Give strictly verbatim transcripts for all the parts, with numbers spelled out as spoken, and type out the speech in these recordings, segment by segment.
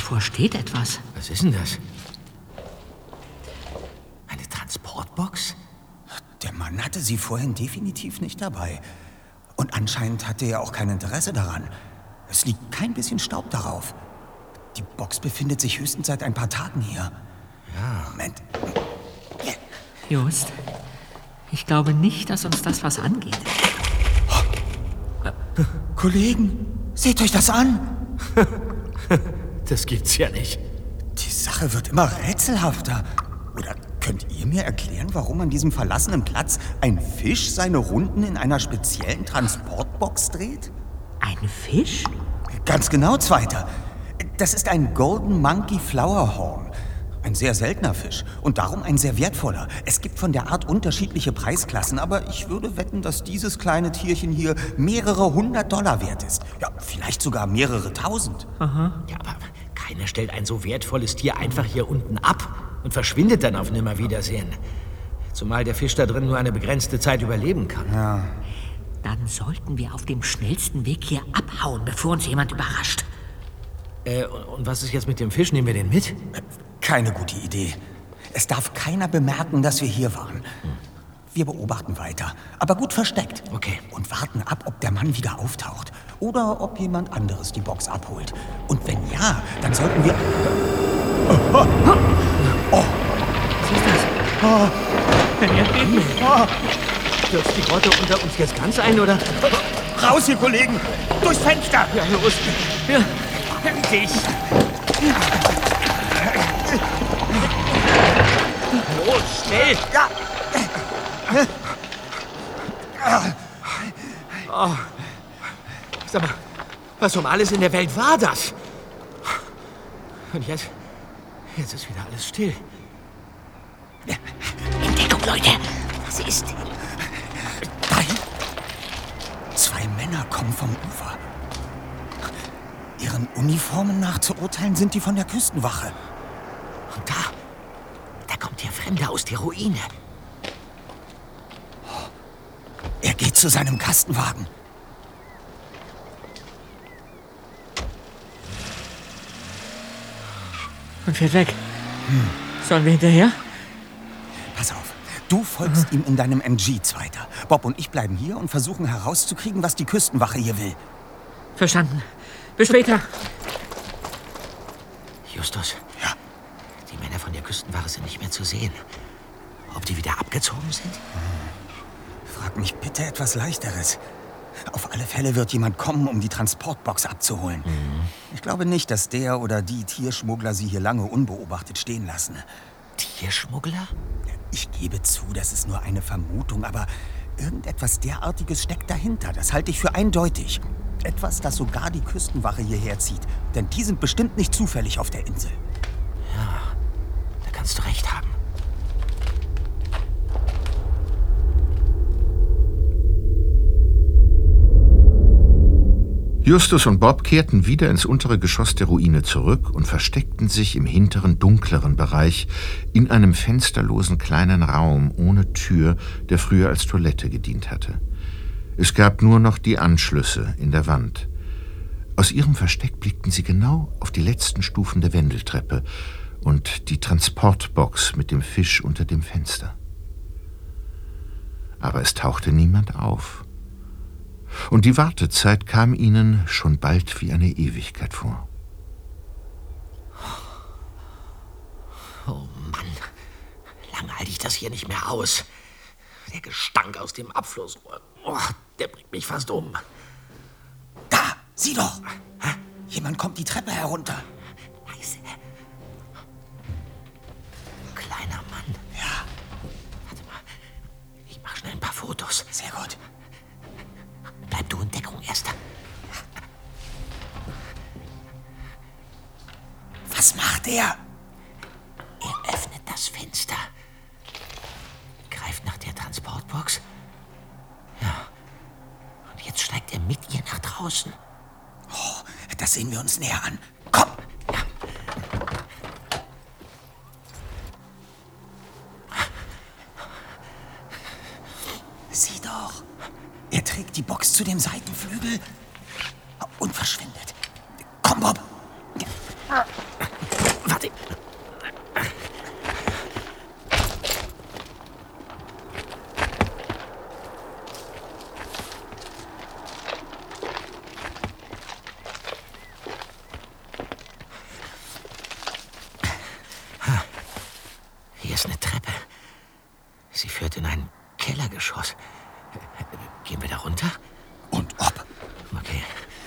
Davor steht etwas. Was ist denn das? Eine Transportbox? Der Mann hatte sie vorhin definitiv nicht dabei. Und anscheinend hatte er auch kein Interesse daran. Es liegt kein bisschen Staub darauf. Die Box befindet sich höchstens seit ein paar Tagen hier. Ja. Moment. Just, ich glaube nicht, dass uns das was angeht. Oh. Kollegen, seht euch das an! Das gibt's ja nicht. Die Sache wird immer rätselhafter. Oder könnt ihr mir erklären, warum an diesem verlassenen Platz ein Fisch seine Runden in einer speziellen Transportbox dreht? Ein Fisch? Ganz genau, Zweiter. Das ist ein Golden Monkey Flowerhorn. Ein sehr seltener Fisch und darum ein sehr wertvoller. Es gibt von der Art unterschiedliche Preisklassen, aber ich würde wetten, dass dieses kleine Tierchen hier mehrere hundert Dollar wert ist. Ja, vielleicht sogar mehrere tausend. Aha. Ja, aber keiner stellt ein so wertvolles Tier einfach hier unten ab und verschwindet dann auf Nimmerwiedersehen. Zumal der Fisch da drin nur eine begrenzte Zeit überleben kann. Ja. Dann sollten wir auf dem schnellsten Weg hier abhauen, bevor uns jemand überrascht. Äh, und, und was ist jetzt mit dem Fisch? Nehmen wir den mit? Keine gute Idee. Es darf keiner bemerken, dass wir hier waren. Hm. Wir beobachten weiter, aber gut versteckt. Okay. Und warten ab, ob der Mann wieder auftaucht. Oder ob jemand anderes die Box abholt. Und wenn ja, dann sollten wir... Oh! oh. oh. Was ist das? Oh. Ein Erdbeben? Oh. Stürzt die Grotte unter uns jetzt ganz ein, oder? Raus, ihr Kollegen! Durchs Fenster! Ja, los! Ja. Endlich! Los, schnell! Ja! Oh. Sag mal, was um alles in der Welt war das? Und jetzt, jetzt ist wieder alles still. Entdeckung, Leute! Was ist? Da hinten. Zwei Männer kommen vom Ufer. Ihren Uniformen nach zu urteilen sind die von der Küstenwache. Und da, da kommt der Fremde aus der Ruine. Er geht zu seinem Kastenwagen. Und fährt weg. Hm. Sollen wir hinterher? Pass auf, du folgst Aha. ihm in deinem M G, Zweiter. Bob und ich bleiben hier und versuchen herauszukriegen, was die Küstenwache hier will. Verstanden. Bis später. Justus. Ja? Die Männer von der Küstenwache sind nicht mehr zu sehen. Ob die wieder abgezogen sind? Hm. Frag mich bitte etwas Leichteres. Auf alle Fälle wird jemand kommen, um die Transportbox abzuholen. Mhm. Ich glaube nicht, dass der oder die Tierschmuggler sie hier lange unbeobachtet stehen lassen. Tierschmuggler? Ich gebe zu, das ist nur eine Vermutung, aber irgendetwas derartiges steckt dahinter. Das halte ich für eindeutig. Etwas, das sogar die Küstenwache hierher zieht. Denn die sind bestimmt nicht zufällig auf der Insel. Ja, da kannst du recht haben. Justus und Bob kehrten wieder ins untere Geschoss der Ruine zurück und versteckten sich im hinteren, dunkleren Bereich in einem fensterlosen kleinen Raum ohne Tür, der früher als Toilette gedient hatte. Es gab nur noch die Anschlüsse in der Wand. Aus ihrem Versteck blickten sie genau auf die letzten Stufen der Wendeltreppe und die Transportbox mit dem Fisch unter dem Fenster. Aber es tauchte niemand auf. Und die Wartezeit kam ihnen schon bald wie eine Ewigkeit vor. Oh Mann, lange halte ich das hier nicht mehr aus. Der Gestank aus dem Abflussrohr, oh, der bringt mich fast um. Da, sieh doch! Hä? Jemand kommt die Treppe herunter. Leise. Kleiner Mann. Ja. Warte mal, ich mach schnell ein paar Fotos. Sehr gut. Bleib du in Deckung, Erster. Was macht er? Er öffnet das Fenster. Greift nach der Transportbox. Ja. Und jetzt steigt er mit ihr nach draußen. Oh, das sehen wir uns näher an. Komm! Ja. Sieh doch. Er trägt die Box zu dem Seitenflügel und verschwindet. Komm, Bob. Warte. Hier ist eine Treppe. Sie führt in ein Kellergeschoss. Gehen wir da runter? Und ob? Okay.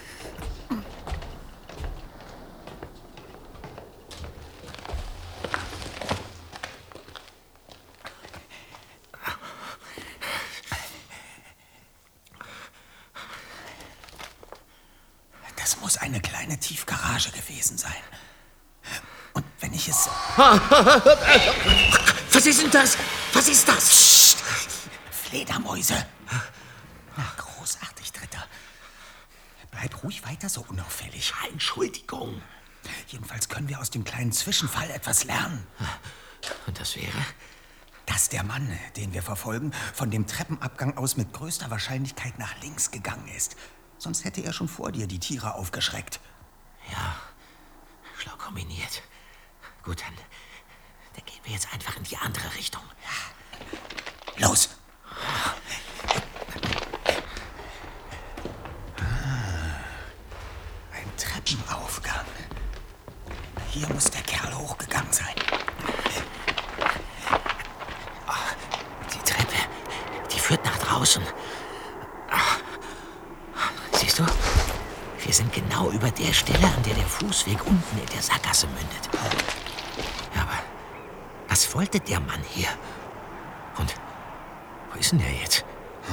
Das muss eine kleine Tiefgarage gewesen sein. Und wenn ich es... Was ist denn das? Was ist das? Psst. Fledermäuse. Na, großartig, Dritter. Bleib ruhig weiter so unauffällig. Entschuldigung. Jedenfalls können wir aus dem kleinen Zwischenfall etwas lernen. Und das wäre? Dass der Mann, den wir verfolgen, von dem Treppenabgang aus mit größter Wahrscheinlichkeit nach links gegangen ist. Sonst hätte er schon vor dir die Tiere aufgeschreckt. Ja, schlau kombiniert. Gut, dann, dann gehen wir jetzt einfach in die andere Richtung. Los! Ein Treppenaufgang. Hier muss der Kerl hochgegangen sein. Die Treppe, die führt nach draußen. Siehst du? Wir sind genau über der Stelle, an der der Fußweg unten in der Sackgasse mündet. Aber was wollte der Mann hier? Und wo ist denn der jetzt?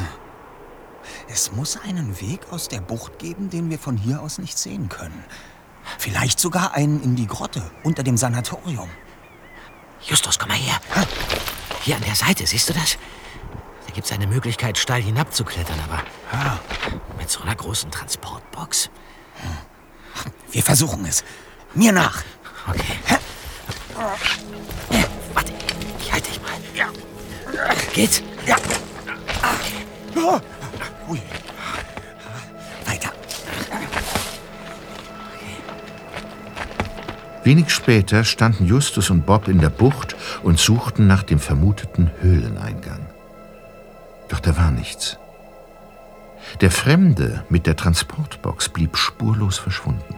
Es muss einen Weg aus der Bucht geben, den wir von hier aus nicht sehen können. Vielleicht sogar einen in die Grotte, unter dem Sanatorium. Justus, komm mal her. Hier an der Seite, siehst du das? Da gibt's eine Möglichkeit, steil hinabzuklettern, aber Ja. mit so einer großen Transportbox. Wir versuchen es. Mir nach. Okay. Warte, ich halte dich mal. Ja. Geht's? Ja. Okay. Ui. Weiter. Wenig später standen Justus und Bob in der Bucht und suchten nach dem vermuteten Höhleneingang. Doch da war nichts. Der Fremde mit der Transportbox blieb spurlos verschwunden.